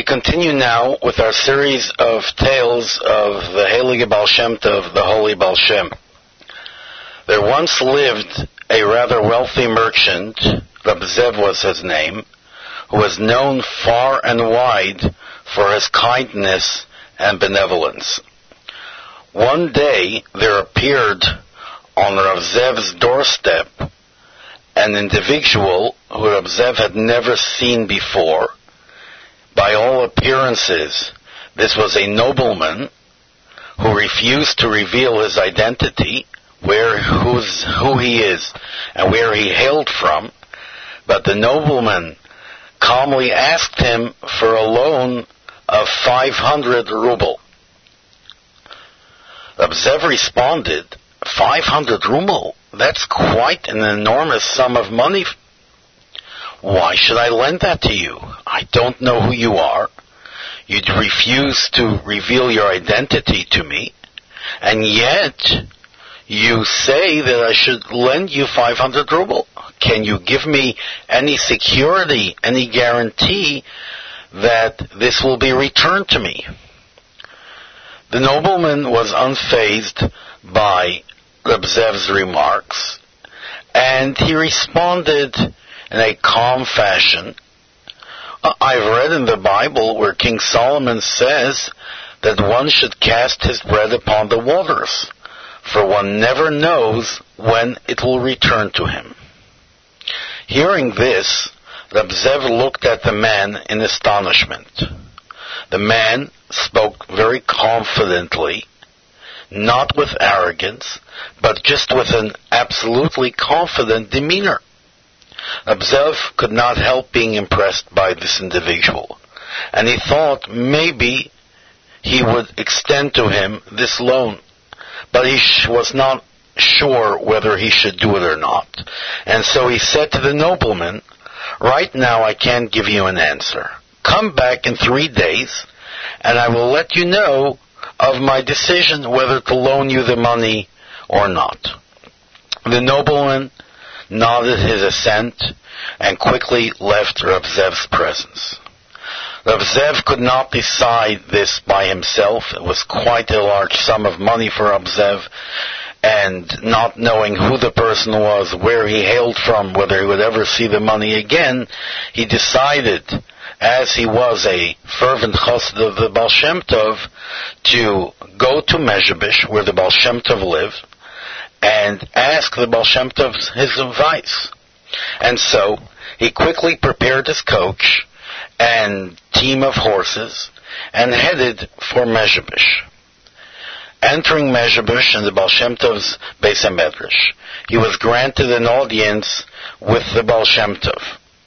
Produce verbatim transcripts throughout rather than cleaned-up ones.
We continue now with our series of tales of the Heilige Baal Shem Tov, the Holy Baal Shem. There once lived a rather wealthy merchant, Reb Zev was his name, who was known far and wide for his kindness and benevolence. One day there appeared on Reb Zev's doorstep an individual who Reb Zev had never seen before. By all appearances, this was a nobleman who refused to reveal his identity, where who's, who he is, and where he hailed from. But the nobleman calmly asked him for a loan of five hundred ruble. Reb Zev responded, five hundred ruble? That's quite an enormous sum of money. Why should I lend that to you? I don't know who you are. You'd refuse to reveal your identity to me, and yet you say that I should lend you five hundred ruble. Can you give me any security, any guarantee that this will be returned to me? The nobleman was unfazed by Reb Zev's remarks, and he responded in a calm fashion. I've read in the Bible where King Solomon says that one should cast his bread upon the waters, for one never knows when it will return to him. Hearing this, Reb Zev looked at the man in astonishment. The man spoke very confidently, not with arrogance, but just with an absolutely confident demeanor. Reb Zev could not help being impressed by this individual, and he thought maybe he would extend to him this loan, but he sh- was not sure whether he should do it or not. And so he said to the nobleman, right now I can't give you an answer. Come back in three days, and I will let you know of my decision whether to loan you the money or not. The nobleman nodded his assent and quickly left Reb Zev's presence. Reb Zev could not decide this by himself. It was quite a large sum of money for Reb Zev, and not knowing who the person was, where he hailed from, whether he would ever see the money again, he decided, as he was a fervent chassid of the Baal Shem Tov, to go to Mezhebish, where the Baal Shem Tov lived, and ask the Baal Shem Tov his advice. And so he quickly prepared his coach and team of horses and headed for Mezhebish. Entering Mezhebish in the Baal Shem Tov's Beis HaMedrash, he was granted an audience with the Baal Shem Tov.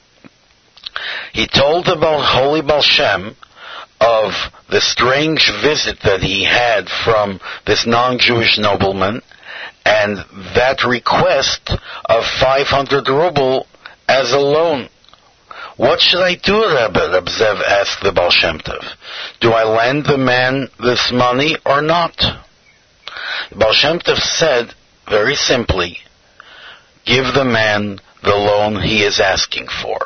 He told the Baal, Holy Baal Shem of the strange visit that he had from this non-Jewish nobleman, and that request of five hundred ruble as a loan. What should I do, Rebbe? Reb Zev asked the Baal Shem Tov. Do I lend the man this money or not? The Baal Shem Tov said, very simply, give the man the loan he is asking for.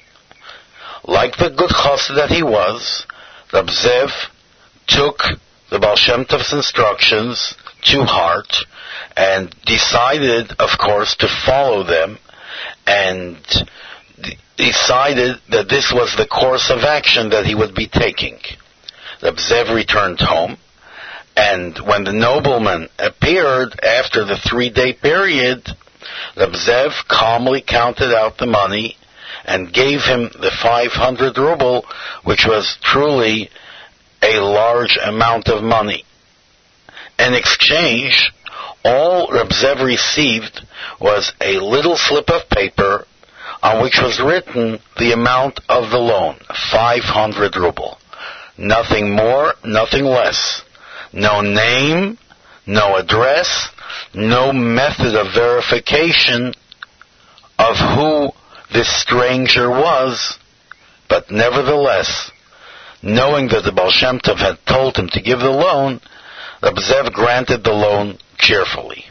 Like the good chassid that he was, Reb Zev took the Baal Shem Tov's instructions to heart and decided, of course, to follow them, and d- decided that this was the course of action that he would be taking. Reb Zev returned home, and when the nobleman appeared after the three-day period, Reb Zev calmly counted out the money and gave him the five hundred ruble, which was truly a large amount of money. In exchange, all Reb Zev received was a little slip of paper on which was written the amount of the loan, five hundred ruble. Nothing more, nothing less. No name, no address, no method of verification of who this stranger was, but nevertheless, knowing that the Baal Shem Tov had told him to give the loan, Reb Zev granted the loan cheerfully.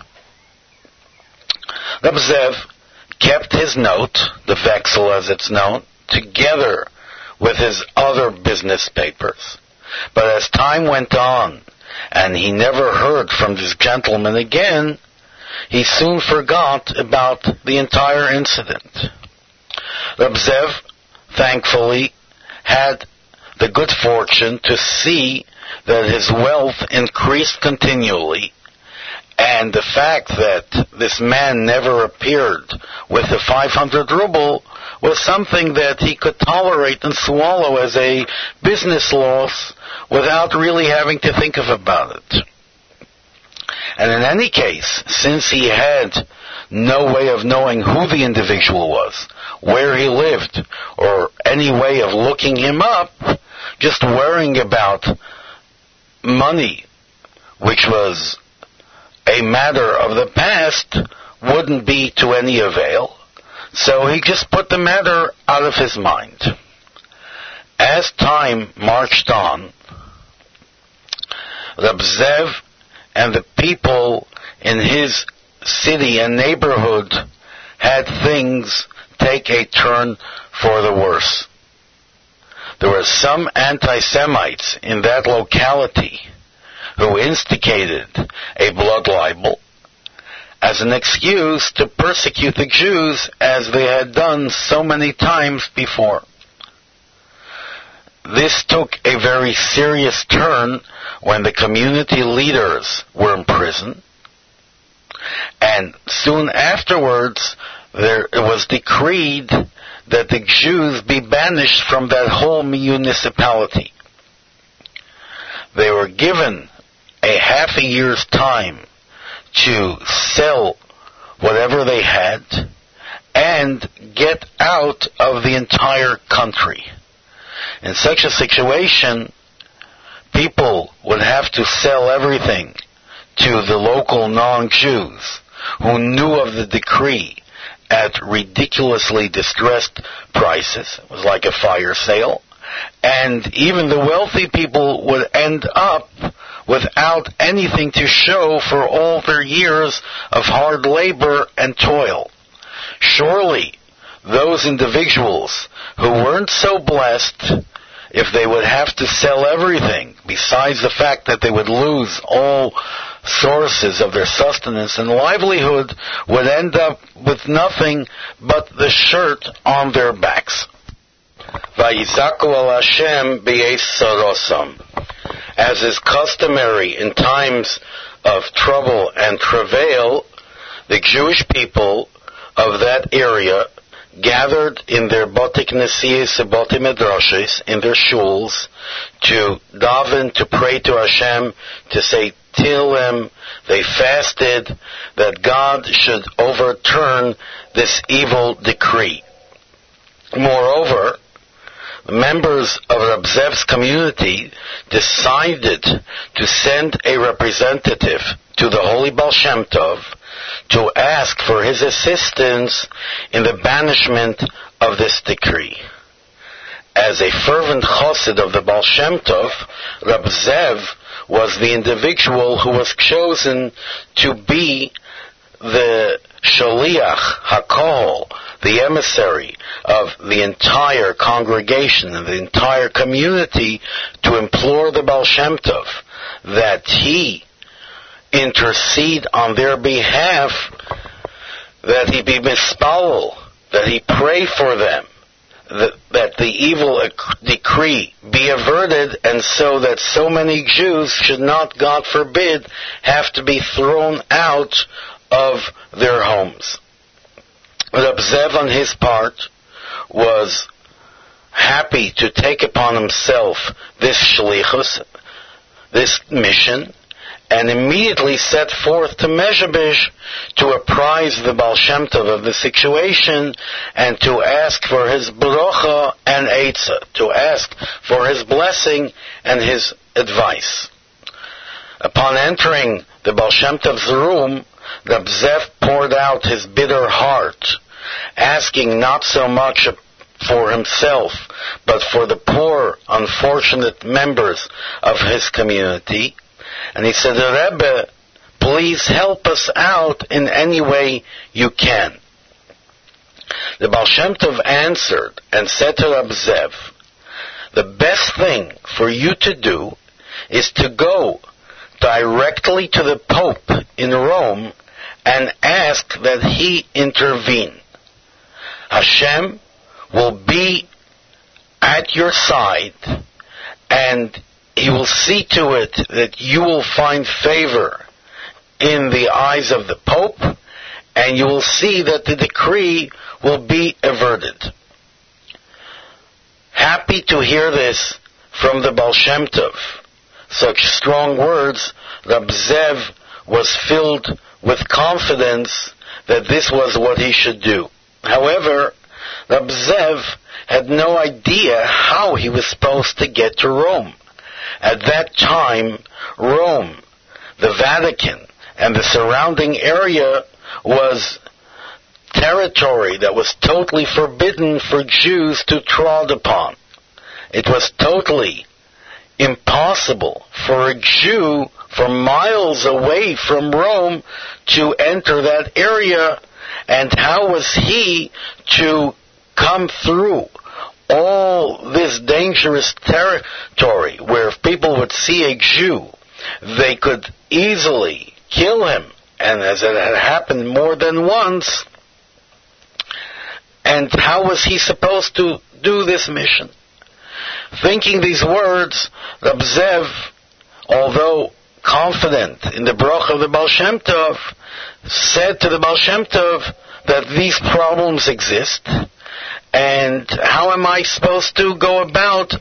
Reb Zev kept his note, the vexel as it's known, together with his other business papers. But as time went on, and he never heard from this gentleman again, he soon forgot about the entire incident. Reb Zev, thankfully, had the good fortune to see that his wealth increased continually, and the fact that this man never appeared with the five hundred ruble was something that he could tolerate and swallow as a business loss without really having to think of about it. And in any case, since he had no way of knowing who the individual was, where he lived, or any way of looking him up, just worrying about money, which was a matter of the past, wouldn't be to any avail. So he just put the matter out of his mind. As time marched on, Reb Zev and the people in his city and neighborhood had things take a turn for the worse. There were some anti-Semites in that locality who instigated a blood libel as an excuse to persecute the Jews as they had done so many times before. This took a very serious turn when the community leaders were in prison, and soon afterwards there it was decreed that the Jews be banished from that whole municipality. They were given a half a year's time to sell whatever they had and get out of the entire country. In such a situation, people would have to sell everything to the local non-Jews who knew of the decree at ridiculously distressed prices. It was like a fire sale. And even the wealthy people would end up without anything to show for all their years of hard labor and toil. Surely, those individuals who weren't so blessed, if they would have to sell everything, besides the fact that they would lose all sources of their sustenance and livelihood, would end up with nothing but the shirt on their backs. Vayizaku al Hashem b'yeis sarosam. As is customary in times of trouble and travail, the Jewish people of that area gathered in their Botei Knesios and Botei Midrashes, in their shuls, to daven, to pray to Hashem, to say Tehillim. They fasted that God should overturn this evil decree. Moreover, members of Reb Zev's community decided to send a representative to the Holy Baal Shem Tov to ask for his assistance in the banishment of this decree. As a fervent chassid of the Baal Shem Tov, Reb Zev was the individual who was chosen to be the shaliach hakohol, the emissary of the entire congregation and the entire community, to implore the Baal Shem Tov that he intercede on their behalf, that he be mispalel, that he pray for them, that, that the evil decree be averted, and so that so many Jews should not, God forbid, have to be thrown out of their homes. Reb Zev, on his part, was happy to take upon himself this shlichus, this mission, and immediately set forth to Mezhebish to apprise the Baal Shem Tov of the situation and to ask for his bracha and eitzah, to ask for his blessing and his advice. Upon entering the Baal Shem Tov's room, Reb Zev poured out his bitter heart, asking not so much for himself, but for the poor, unfortunate members of his community. And he said, Rebbe, please help us out in any way you can. The Baal Shem Tov answered and said to Reb Zev, the best thing for you to do is to go directly to the Pope in Rome and ask that he intervene. Hashem will be at your side, and he will see to it that you will find favor in the eyes of the Pope, and you will see that the decree will be averted. Happy to hear this from the Baal Shem Tov. Such strong words, Rab Zev was filled with confidence that this was what he should do. However, Rab Zev had no idea how he was supposed to get to Rome. At that time, Rome, the Vatican, and the surrounding area was territory that was totally forbidden for Jews to trod upon. It was totally impossible for a Jew from miles away from Rome to enter that area, and how was he to come through all this dangerous territory where if people would see a Jew, they could easily kill him, and as it had happened more than once? And how was he supposed to do this mission? Thinking these words, Rab Zev, although confident in the bracha of the Baal Shem Tov, said to the Baal Shem Tov that these problems exist, and how am I supposed to go about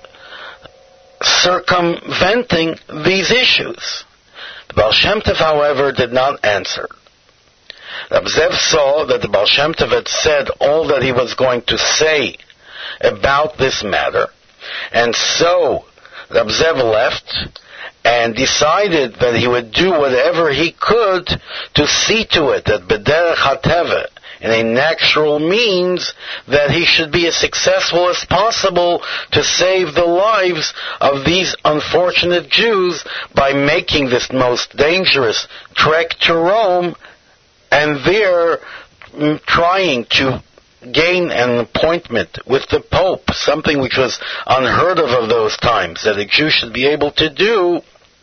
circumventing these issues? The Baal Shem Tov, however, did not answer. Rab Zev saw that the Baal Shem Tov had said all that he was going to say about this matter, and so Rab Zev left and decided that he would do whatever he could to see to it that b'derech hateva, in a natural means, that he should be as successful as possible to save the lives of these unfortunate Jews by making this most dangerous trek to Rome, and there mm, trying to gain an appointment with the Pope, something which was unheard of of those times, that a Jew should be able to do,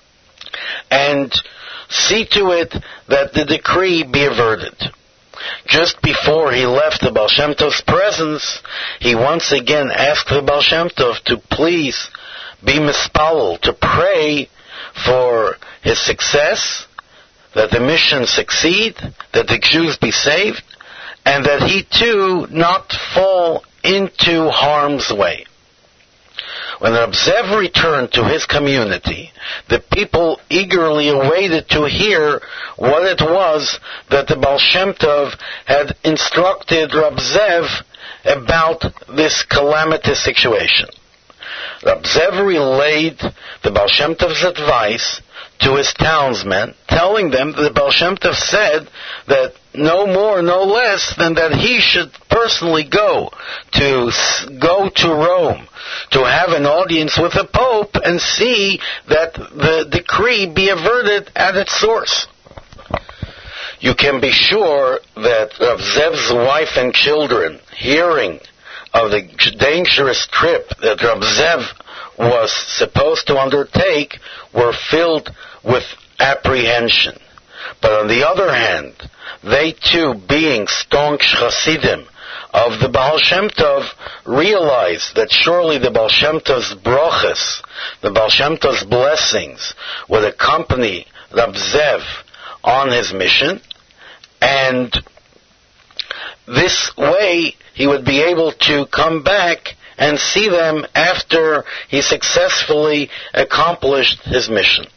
and see to it that the decree be averted. Just before he left the Baal Shem Tov's presence, he once again asked the Baal Shem Tov to please be mispalel, to pray for his success, that the mission succeed, that the Jews be saved, and that he too not fall into harm's way. When Rab Zev returned to his community, the people eagerly awaited to hear what it was that the Baal Shem Tov had instructed Rab Zev about this calamitous situation. Rab Zev relayed the Baal Shem Tov's advice to his townsmen, telling them that the Baal Shem Tov said that no more, no less than that he should personally go to go to Rome to have an audience with the Pope and see that the decree be averted at its source. You can be sure that Rav Zev's wife and children, hearing of the dangerous trip that Rav Zev was supposed to undertake, were filled with apprehension. But on the other hand, they too, being staunch Hasidim of the Baal Shem Tov, realized that surely the Baal Shem Tov's brachas, the Baal Shem Tov's blessings, would accompany Rab Zev on his mission, and this way he would be able to come back and see them after he successfully accomplished his mission.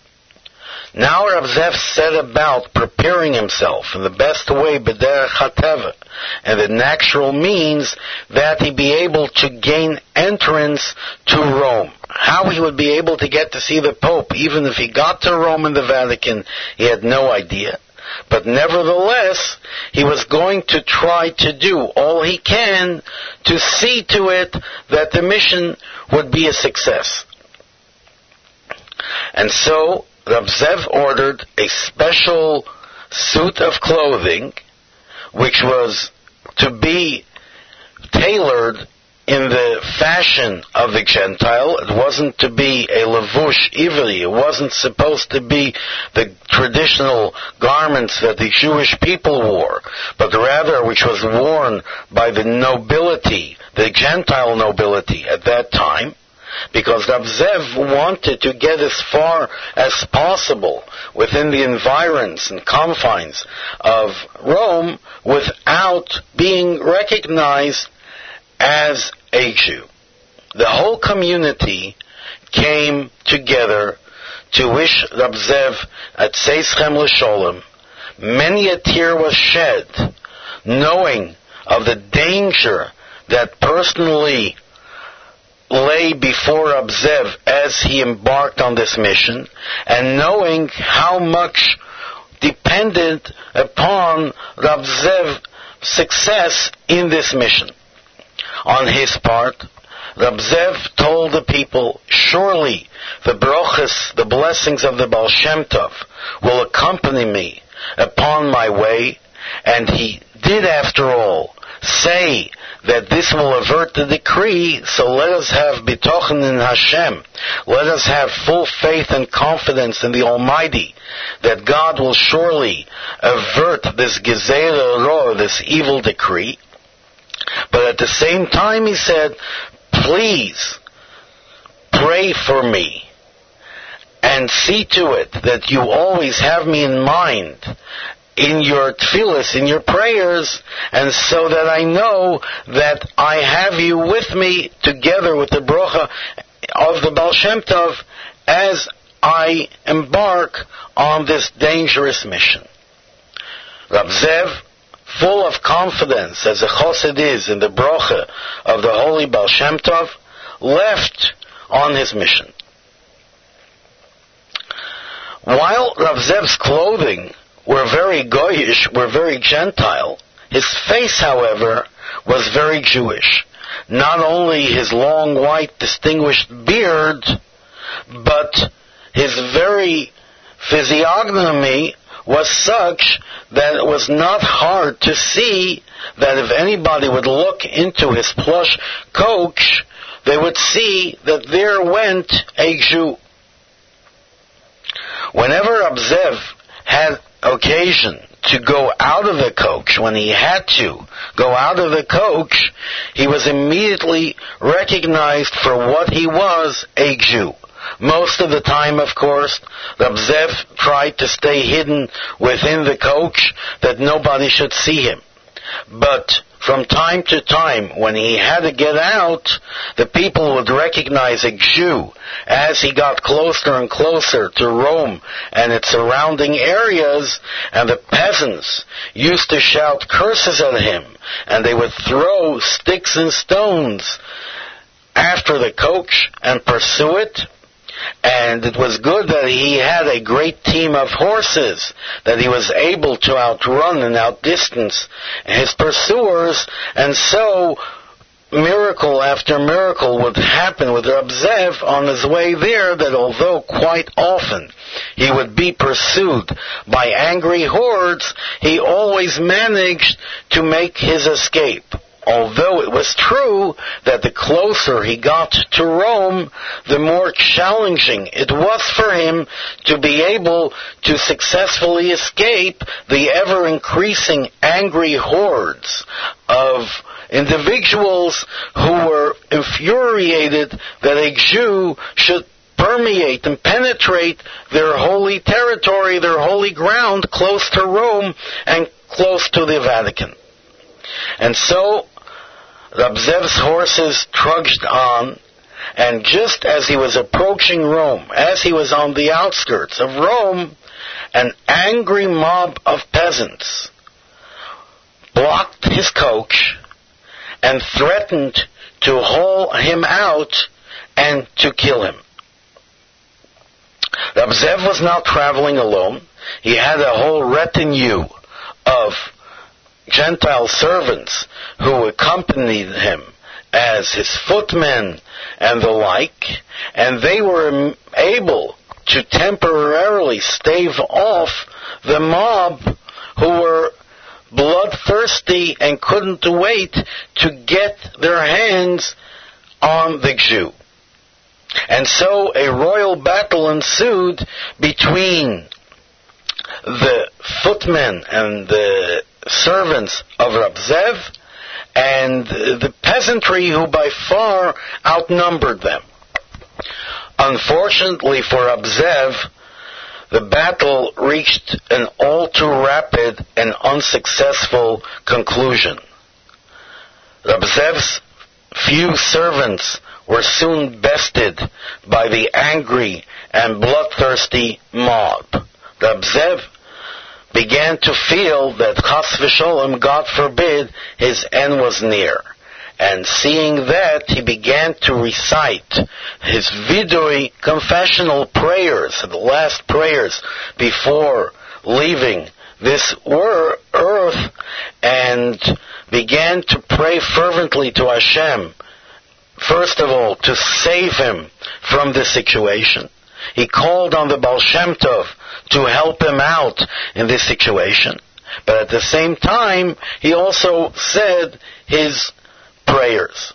Now Rav Zev set about preparing himself in the best way, b'derech hateva, and the natural means that he be able to gain entrance to Rome. How he would be able to get to see the Pope, even if he got to Rome and the Vatican, he had no idea. But nevertheless, he was going to try to do all he can to see to it that the mission would be a success. And so Rav Zev ordered a special suit of clothing which was to be tailored in the fashion of the Gentile. It wasn't to be a levush ivri. It wasn't supposed to be the traditional garments that the Jewish people wore, but rather which was worn by the nobility, the Gentile nobility at that time, because Rab Zev wanted to get as far as possible within the environs and confines of Rome without being recognized as a Jew. The whole community came together to wish Rab Zev at Seischem L'Sholem. Many a tear was shed, knowing of the danger that personally lay before Rab Zev as he embarked on this mission, and knowing how much depended upon Rab Zev's success in this mission. On his part, Rab Zev told the people, surely the brochas, the blessings of the Baal Shem Tov, will accompany me upon my way, and he did, after all, say that this will avert the decree, so let us have bitochen in Hashem. Let us have full faith and confidence in the Almighty, that God will surely avert this gezerah roh, this evil decree. But at the same time, he said, please pray for me and see to it that you always have me in mind in your tefillas, in your prayers, and so that I know that I have you with me together with the brocha of the Baal Shem Tov as I embark on this dangerous mission. Rab Zev, full of confidence as a chassid is in the brocha of the holy Baal Shem Tov, left on his mission. While Rab Zev's clothing were very goyish, were very Gentile, his face, however, was very Jewish. Not only his long, white, distinguished beard, but his very physiognomy was such that it was not hard to see that if anybody would look into his plush coach, they would see that there went a Jew. Whenever Rab Zev had occasion to go out of the coach, when he had to go out of the coach, he was immediately recognized for what he was, a Jew. Most of the time, of course, Rab Zev tried to stay hidden within the coach that nobody should see him. But from time to time, when he had to get out, the people would recognize a Jew as he got closer and closer to Rome and its surrounding areas, and the peasants used to shout curses at him, and they would throw sticks and stones after the coach and pursue it. And it was good that he had a great team of horses, that he was able to outrun and outdistance his pursuers, and so miracle after miracle would happen with Rab Zev on his way there, that although quite often he would be pursued by angry hordes, he always managed to make his escape. Although it was true that the closer he got to Rome, the more challenging it was for him to be able to successfully escape the ever-increasing angry hordes of individuals who were infuriated that a Jew should permeate and penetrate their holy territory, their holy ground, close to Rome and close to the Vatican. And so Rab Zev's horses trudged on, and just as he was approaching Rome, as he was on the outskirts of Rome, an angry mob of peasants blocked his coach and threatened to haul him out and to kill him. Rab Zev was not traveling alone. He had a whole retinue of Gentile servants who accompanied him as his footmen and the like, and they were able to temporarily stave off the mob who were bloodthirsty and couldn't wait to get their hands on the Jew. And so a royal battle ensued between the footmen and the servants of Rab Zev and the peasantry, who by far outnumbered them. Unfortunately for Rab Zev, the battle reached an all too rapid and unsuccessful conclusion. Rab Zev's few servants were soon bested by the angry and bloodthirsty mob. Rab Zev began to feel that Chas v'Sholem, God forbid, his end was near. And seeing that, he began to recite his vidui confessional prayers, the last prayers before leaving this earth, and began to pray fervently to Hashem, first of all, to save him from this situation. He called on the Baal Shem Tov to help him out in this situation. But at the same time, he also said his prayers.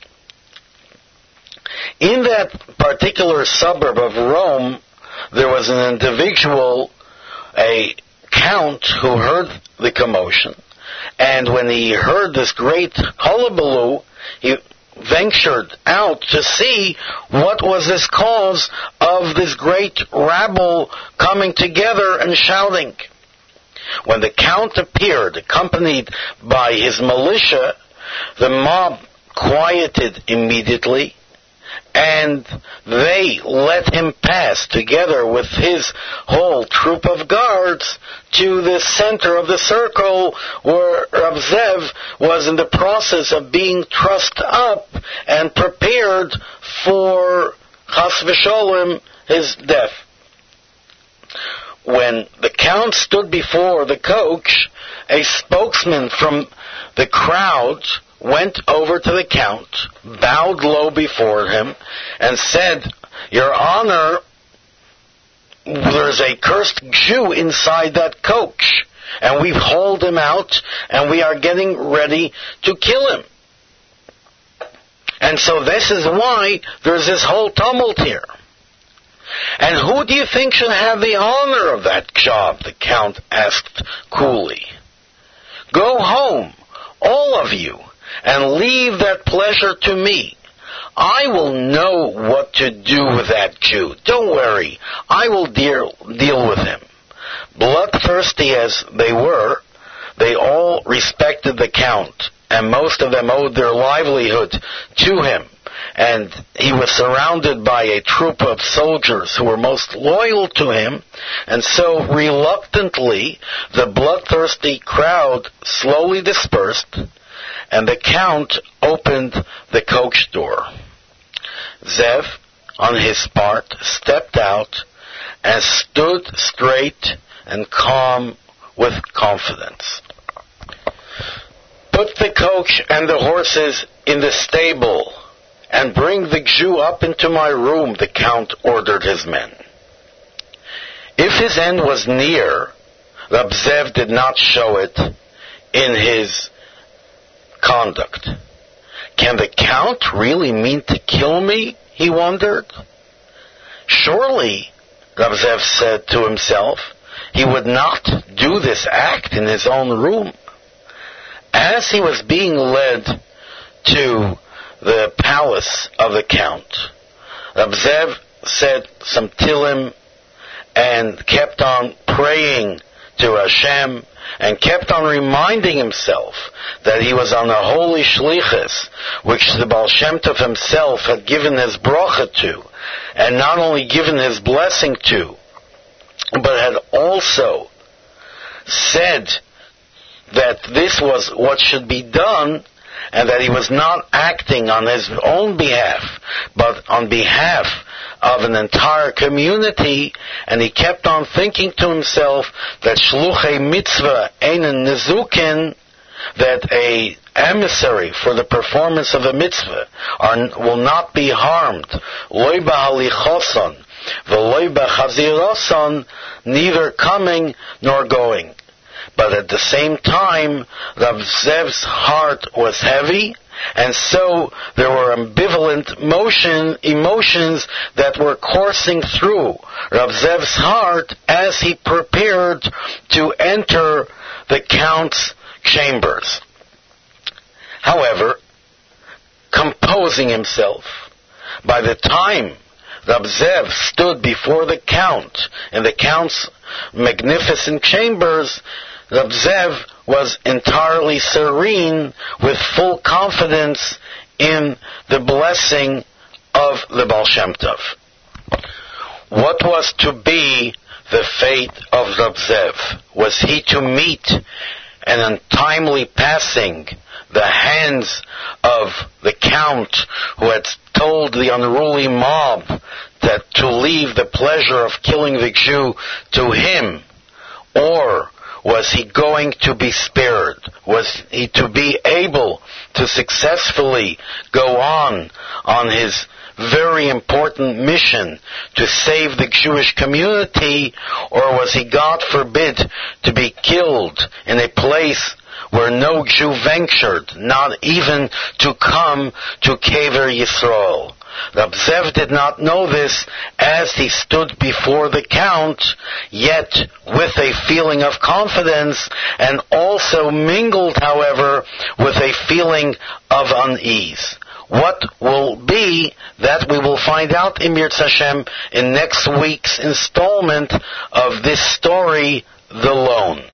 In that particular suburb of Rome, there was an individual, a count, who heard the commotion. And when he heard this great hullabaloo, he ventured out to see what was this cause of this great rabble coming together and shouting. When the count appeared, accompanied by his militia, the mob quieted immediately, and they let him pass, together with his whole troop of guards, to the center of the circle where Rab Zev was in the process of being trussed up and prepared for Chas v'Sholem, his death. When the count stood before the coach, a spokesman from the crowd went over to the count, bowed low before him, and said, "Your Honor, there's a cursed Jew inside that coach, and we've hauled him out, and we are getting ready to kill him. And so this is why there's this whole tumult here." "And who do you think should have the honor of that job?" the count asked coolly. "Go home, all of you, and leave that pleasure to me. I will know what to do with that Jew. Don't worry, I will deal, deal with him." Bloodthirsty as they were, they all respected the count, and most of them owed their livelihood to him. And he was surrounded by a troop of soldiers who were most loyal to him, and so reluctantly the bloodthirsty crowd slowly dispersed, and the count opened the coach door. Zev, on his part, stepped out and stood straight and calm with confidence. "Put the coach and the horses in the stable and bring the Jew up into my room," the count ordered his men. If his end was near, Rab Zev did not show it in his conduct. "Can the count really mean to kill me?" he wondered. Surely, Rab Zev said to himself, he would not do this act in his own room. As he was being led to the palace of the count, Rab Zev said some Tilim and kept on praying to Hashem, and kept on reminding himself that he was on a holy shlichus, which the Baal Shem Tov himself had given his bracha to, and not only given his blessing to, but had also said that this was what should be done, and that he was not acting on his own behalf, but on behalf of an entire community. And he kept on thinking to himself that shluchei mitzvah einen nezukin, that a emissary for the performance of a mitzvah are, will not be harmed, loy b'halichoson v'loy b'chaziroson, neither coming nor going. but at the same time, Rav Zev's heart was heavy, and so there were ambivalent motion, emotions that were coursing through Rav Zev's heart as he prepared to enter the Count's chambers. However, composing himself, by the time Rav Zev stood before the Count in the Count's magnificent chambers, Rav Zev was entirely serene with full confidence in the blessing of the Baal Shem Tov. What was to be the fate of Rav Zev? Was he to meet an untimely passing the hands of the Count who had told the unruly mob that to leave the pleasure of killing the Jew to him? Or was he going to be spared? Was he to be able to successfully go on on his very important mission to save the Jewish community, or was he, God forbid, to be killed in a place where no Jew ventured, not even to come to Kever Yisrael? Rav Zev did not know this as he stood before the Count, yet with a feeling of confidence, and also mingled, however, with a feeling of unease. What will be, that we will find out in Yirtzeh Hashem in next week's installment of this story, The Loan.